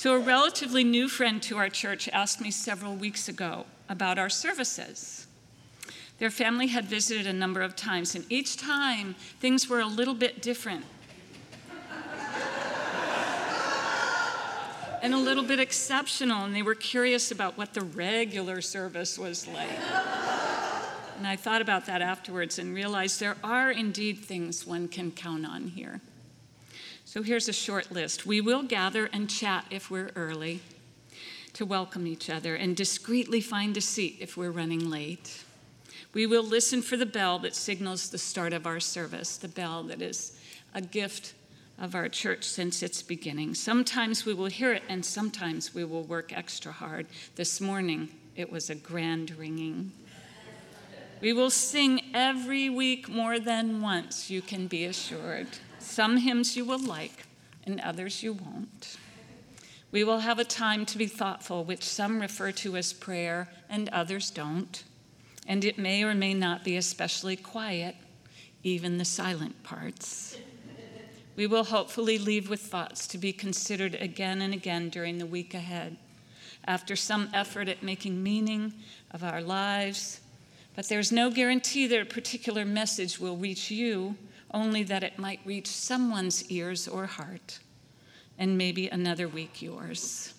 So a relatively new friend to our church asked me several weeks ago about our services. Their family had visited a number of times, and each time things were a little bit different and a little bit exceptional, and they were curious about what the regular service was like. And I thought about that afterwards and realized there are indeed things one can count on here. So here's a short list. We will gather and chat if we're early to welcome each other and discreetly find a seat if we're running late. We will listen for the bell that signals the start of our service, the bell that is a gift of our church since its beginning. Sometimes we will hear it, and sometimes we will work extra hard. This morning, it was a grand ringing. We will sing every week more than once, you can be assured. Some hymns you will like, and others you won't. We will have a time to be thoughtful, which some refer to as prayer, and others don't. And it may or may not be especially quiet, even the silent parts. We will hopefully leave with thoughts to be considered again and again during the week ahead, after some effort at making meaning of our lives. But there's no guarantee that a particular message will reach you, only that it might reach someone's ears or heart, and maybe another week yours.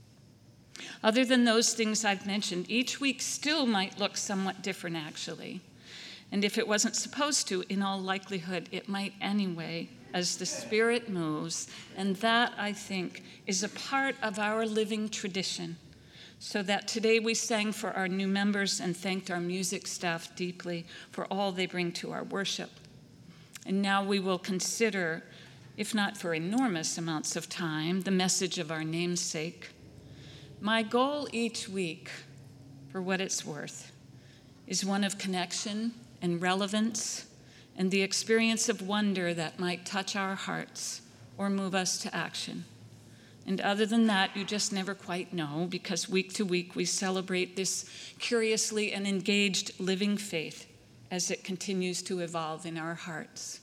Other than those things I've mentioned, each week still might look somewhat different, actually. And if it wasn't supposed to, in all likelihood, it might anyway, as the Spirit moves. And that, I think, is a part of our living tradition. So that today we sang for our new members and thanked our music staff deeply for all they bring to our worship. And now we will consider, if not for enormous amounts of time, the message of our namesake. My goal each week, for what it's worth, is one of connection and relevance and the experience of wonder that might touch our hearts or move us to action. And other than that, you just never quite know, because week to week we celebrate this curiously and engaged living faith as it continues to evolve in our hearts.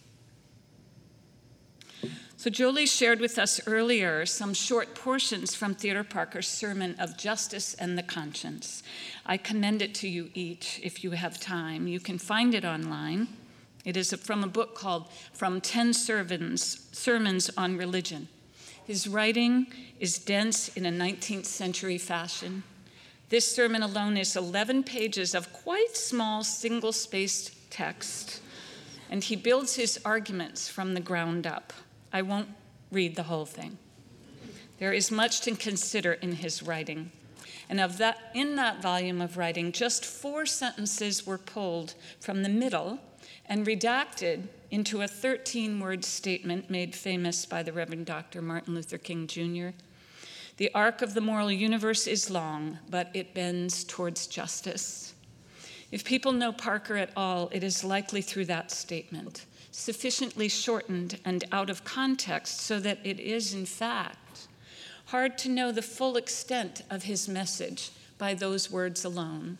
So Jolie shared with us earlier some short portions from Theodore Parker's sermon of Justice and the Conscience. I commend it to you each if you have time. You can find it online. It is from a book called From 10 Sermons on Religion. His writing is dense in a 19th century fashion. This sermon alone is 11 pages of quite small single-spaced text, and he builds his arguments from the ground up. I won't read the whole thing. There is much to consider in his writing. And in that volume of writing, just 4 sentences were pulled from the middle and redacted into a 13-word statement made famous by the Reverend Dr. Martin Luther King, Jr. The arc of the moral universe is long, but it bends towards justice. If people know Parker at all, it is likely through that statement, sufficiently shortened and out of context so that it is, in fact, hard to know the full extent of his message by those words alone.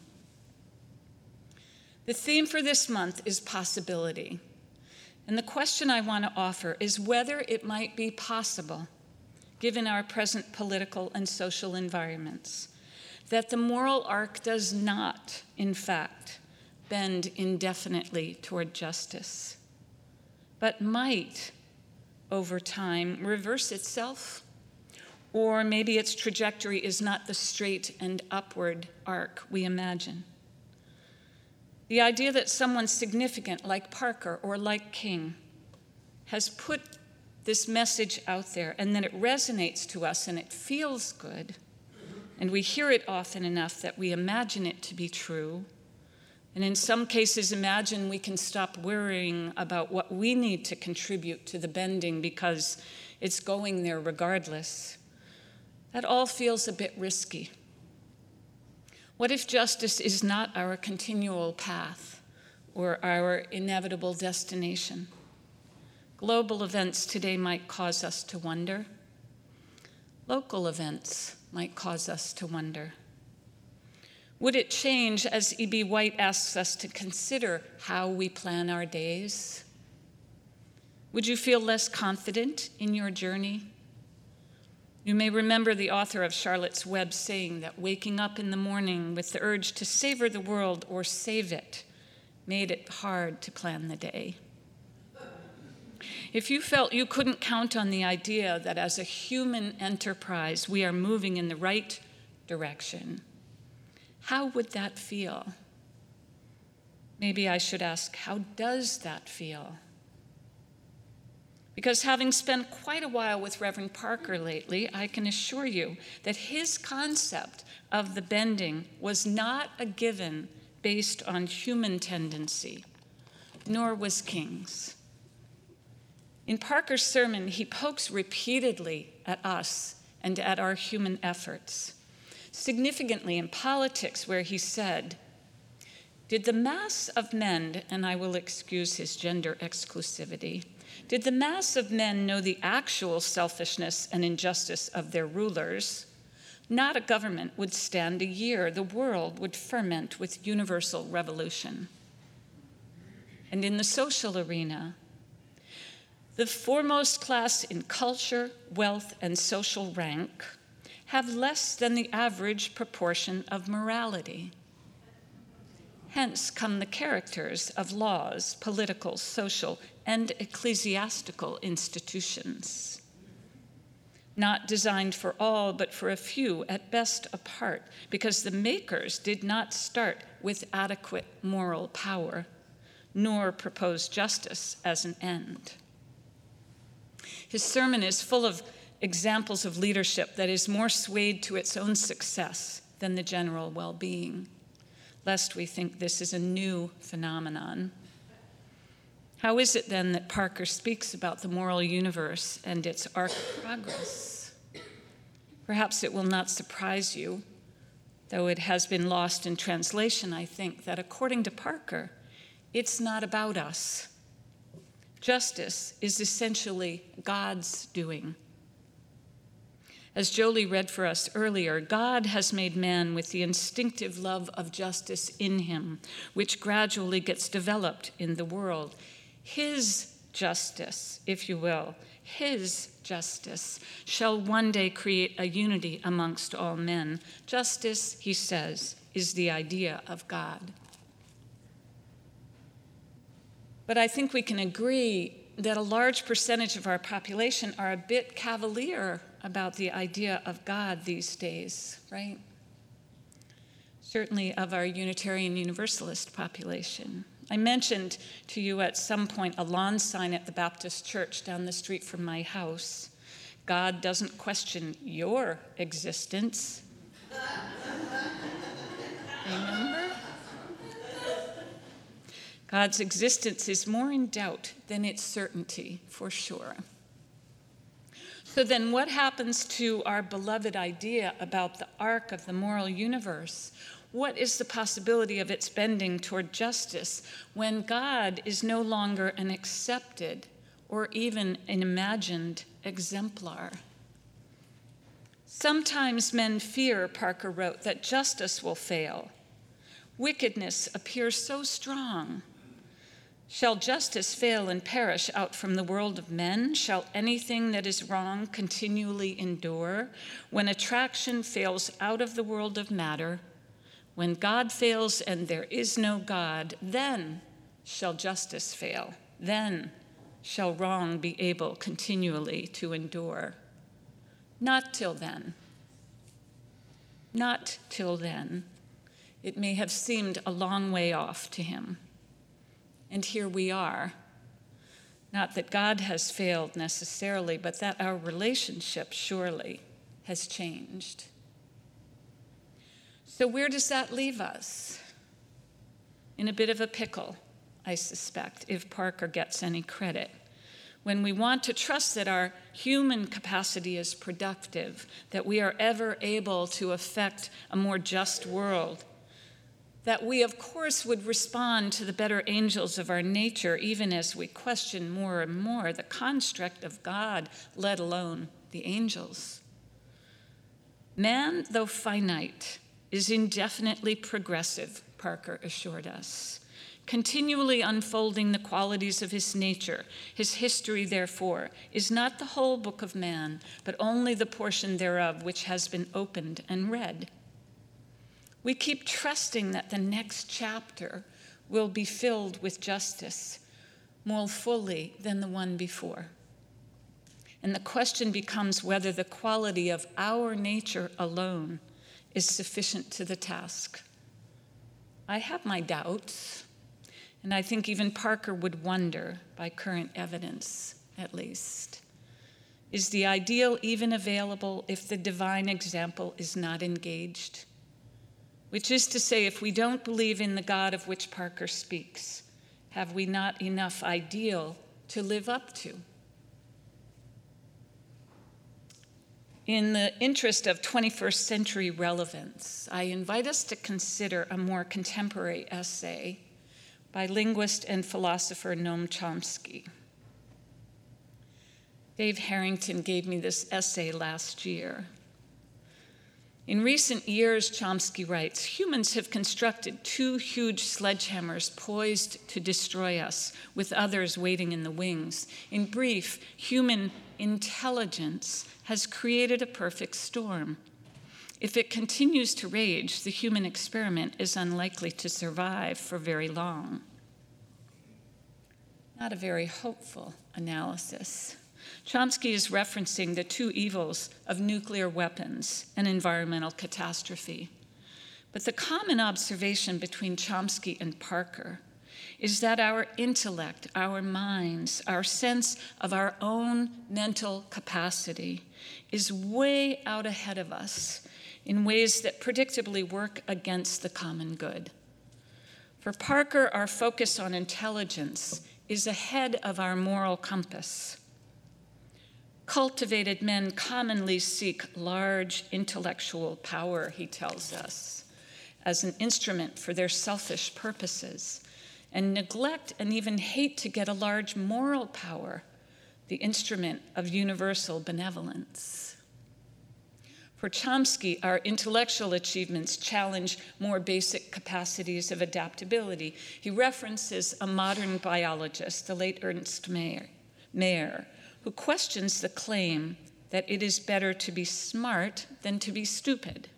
The theme for this month is possibility. And the question I want to offer is whether it might be possible, given our present political and social environments, that the moral arc does not, in fact, bend indefinitely toward justice, but might, over time, reverse itself. Or maybe its trajectory is not the straight and upward arc we imagine. The idea that someone significant like Parker or like King has put this message out there and then it resonates to us and it feels good, and we hear it often enough that we imagine it to be true, and in some cases imagine we can stop worrying about what we need to contribute to the bending because it's going there regardless. That all feels a bit risky. What if justice is not our continual path or our inevitable destination? Global events today might cause us to wonder. Local events might cause us to wonder. Would it change, as E.B. White asks us to consider, how we plan our days? Would you feel less confident in your journey? You may remember the author of Charlotte's Web saying that waking up in the morning with the urge to savor the world or save it made it hard to plan the day. If you felt you couldn't count on the idea that as a human enterprise we are moving in the right direction, how would that feel? Maybe I should ask, how does that feel? Because having spent quite a while with Reverend Parker lately, I can assure you that his concept of the bending was not a given based on human tendency, nor was King's. In Parker's sermon, he pokes repeatedly at us and at our human efforts. Significantly in Politics, where he said, "Did the mass of men," and I will excuse his gender exclusivity, "did the mass of men know the actual selfishness and injustice of their rulers, not a government would stand a year. The world would ferment with universal revolution." And in the social arena, the foremost class in culture, wealth, and social rank have less than the average proportion of morality. Hence come the characters of laws, political, social, and ecclesiastical institutions, not designed for all, but for a few, at best apart, because the makers did not start with adequate moral power, nor propose justice as an end. His sermon is full of examples of leadership that is more swayed to its own success than the general well-being, lest we think this is a new phenomenon. How is it then that Parker speaks about the moral universe and its arc of progress? Perhaps it will not surprise you, though it has been lost in translation, I think, that according to Parker, it's not about us. Justice is essentially God's doing. As Jolie read for us earlier, God has made man with the instinctive love of justice in him, which gradually gets developed in the world. His justice, if you will, his justice shall one day create a unity amongst all men. Justice, he says, is the idea of God. But I think we can agree that a large percentage of our population are a bit cavalier about the idea of God these days, right? Certainly of our Unitarian Universalist population. I mentioned to you at some point a lawn sign at the Baptist church down the street from my house. God doesn't question your existence. Remember? God's existence is more in doubt than its certainty, for sure. So then what happens to our beloved idea about the arc of the moral universe? What is the possibility of its bending toward justice when God is no longer an accepted or even an imagined exemplar? Sometimes men fear, Parker wrote, that justice will fail. Wickedness appears so strong. Shall justice fail and perish out from the world of men? Shall anything that is wrong continually endure? When attraction fails out of the world of matter, when God fails and there is no God, then shall justice fail. Then shall wrong be able continually to endure. Not till then. Not till then. It may have seemed a long way off to him. And here we are. Not that God has failed necessarily, but that our relationship surely has changed. So where does that leave us? In a bit of a pickle, I suspect, if Parker gets any credit. When we want to trust that our human capacity is productive, that we are ever able to affect a more just world, that we, of course, would respond to the better angels of our nature, even as we question more and more the construct of God, let alone the angels. Man, though finite, is indefinitely progressive, Parker assured us. continually unfolding the qualities of his nature. His history, therefore, is not the whole book of man, but only the portion thereof which has been opened and read. We keep trusting that the next chapter will be filled with justice more fully than the one before. And the question becomes whether the quality of our nature alone is sufficient to the task. I have my doubts, and I think even Parker would wonder, by current evidence at least, is the ideal even available if the divine example is not engaged? Which is to say, if we don't believe in the God of which Parker speaks, have we not enough ideal to live up to? In the interest of 21st century relevance, I invite us to consider a more contemporary essay by linguist and philosopher Noam Chomsky. Dave Harrington gave me this essay last year. In recent years, Chomsky writes, humans have constructed two huge sledgehammers poised to destroy us, with others waiting in the wings. In brief, human intelligence has created a perfect storm. If it continues to rage, the human experiment is unlikely to survive for very long. Not a very hopeful analysis. Chomsky is referencing the two evils of nuclear weapons and environmental catastrophe. But the common observation between Chomsky and Parker is that our intellect, our minds, our sense of our own mental capacity is way out ahead of us in ways that predictably work against the common good. For Parker, our focus on intelligence is ahead of our moral compass. Cultivated men commonly seek large intellectual power, he tells us, as an instrument for their selfish purposes, and neglect and even hate to get a large moral power, the instrument of universal benevolence. For Chomsky, our intellectual achievements challenge more basic capacities of adaptability. He references a modern biologist, the late Ernst Mayr, who questions the claim that it is better to be smart than to be stupid.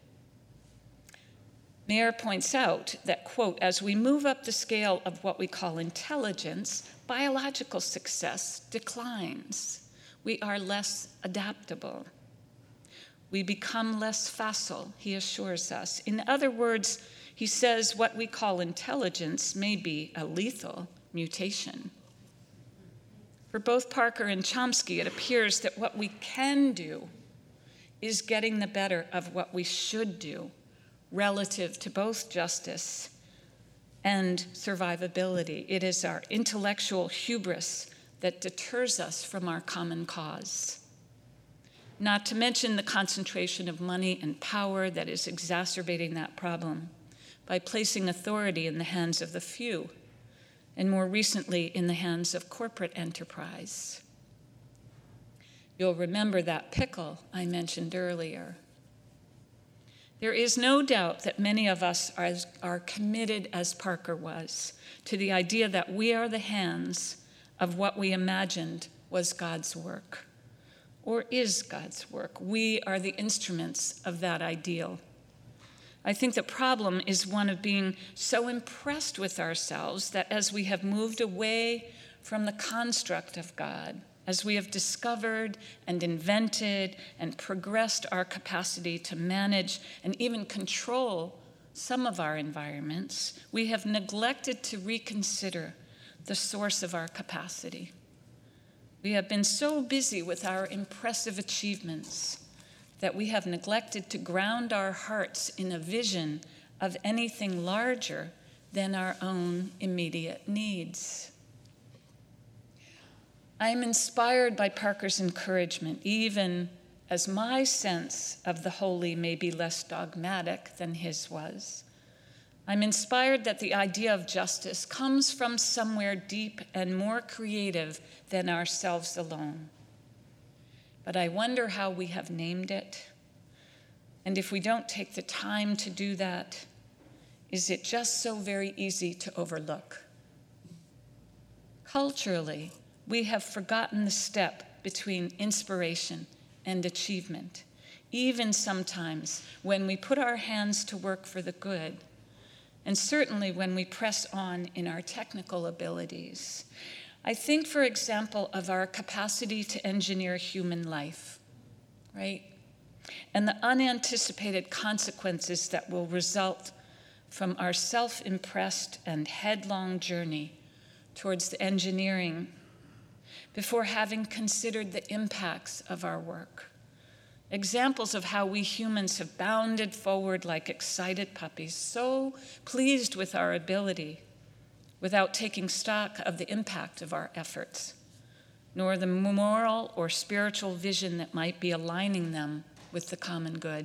Mayr points out that, quote, as we move up the scale of what we call intelligence, biological success declines. We are less adaptable. We become less facile, he assures us. In other words, he says what we call intelligence may be a lethal mutation. For both Parker and Chomsky, it appears that what we can do is getting the better of what we should do relative to both justice and survivability. It is our intellectual hubris that deters us from our common cause. Not to mention the concentration of money and power that is exacerbating that problem by placing authority in the hands of the few, and more recently in the hands of corporate enterprise. You'll remember that pickle I mentioned earlier. There is no doubt that many of us are committed, as Parker was, to the idea that we are the hands of what we imagined was God's work, or is God's work. We are the instruments of that ideal. I think the problem is one of being so impressed with ourselves that as we have moved away from the construct of God, as we have discovered and invented and progressed our capacity to manage and even control some of our environments, we have neglected to reconsider the source of our capacity. We have been so busy with our impressive achievements that we have neglected to ground our hearts in a vision of anything larger than our own immediate needs. I am inspired by Parker's encouragement, even as my sense of the holy may be less dogmatic than his was. I'm inspired that the idea of justice comes from somewhere deep and more creative than ourselves alone. But I wonder how we have named it. And if we don't take the time to do that, is it just so very easy to overlook Culturally, we have forgotten the step between inspiration and achievement, even sometimes when we put our hands to work for the good, and certainly when we press on in our technical abilities. I think, for example, of our capacity to engineer human life, right? And the unanticipated consequences that will result from our self-impressed and headlong journey towards the engineering before having considered the impacts of our work. Examples of how we humans have bounded forward like excited puppies, so pleased with our ability, without taking stock of the impact of our efforts, nor the moral or spiritual vision that might be aligning them with the common good.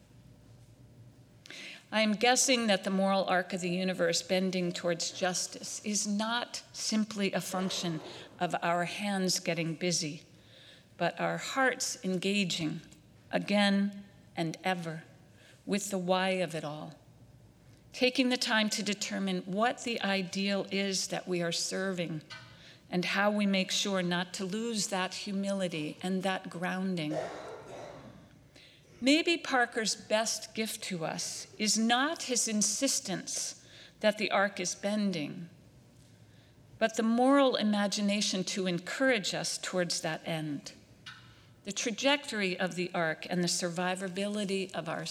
I am guessing that the moral arc of the universe bending towards justice is not simply a function of our hands getting busy, but our hearts engaging again and ever with the why of it all, taking the time to determine what the ideal is that we are serving and how we make sure not to lose that humility and that grounding. Maybe Parker's best gift to us is not his insistence that the arc is bending, but the moral imagination to encourage us towards that end. The trajectory of the arc and the survivability of our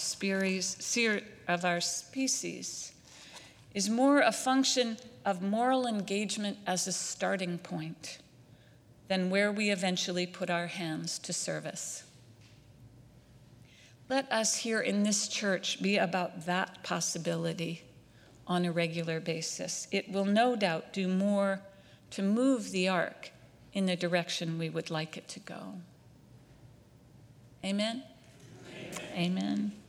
species is more a function of moral engagement as a starting point than where we eventually put our hands to service. Let us here in this church be about that possibility on a regular basis. It will no doubt do more to move the arc in the direction we would like it to go. Amen? Amen. Amen.